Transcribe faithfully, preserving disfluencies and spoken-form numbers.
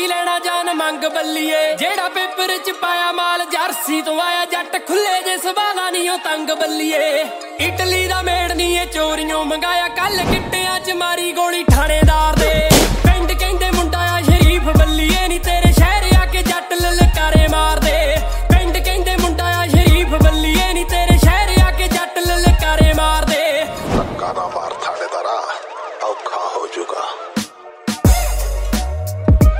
ਕੀ ਲੈਣਾ ਜਾਨ ਮੰਗ ਬੱਲੀਏ। ਜਿਹੜਾ ਪੇਪਰ ਚ ਪਾਇਆ ਮਾਲ ਜਰਸੀ ਤੋਂ ਆਇਆ ਜੱਟ ਖੁੱਲੇ ਜੇ ਸਵਾਲਾ ਨੀ ਉਹ ਤੰਗ ਬੱਲੀਏ। ਇਟਲੀ ਦਾ ਮੇੜ ਨੀ ਇਹ ਚੋਰੀਆਂ ਮੰਗਾਇਆ ਕੱਲ ਕਿੱਟਿਆਂ ਚ ਮਾਰੀ ਗੋਲੀ ਥਾਣੇਦਾਰ ਦੇ।